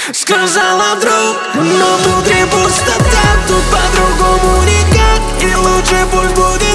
Сказала вдруг, но внутри пустота. Тут по-другому никак, и лучше пусть будет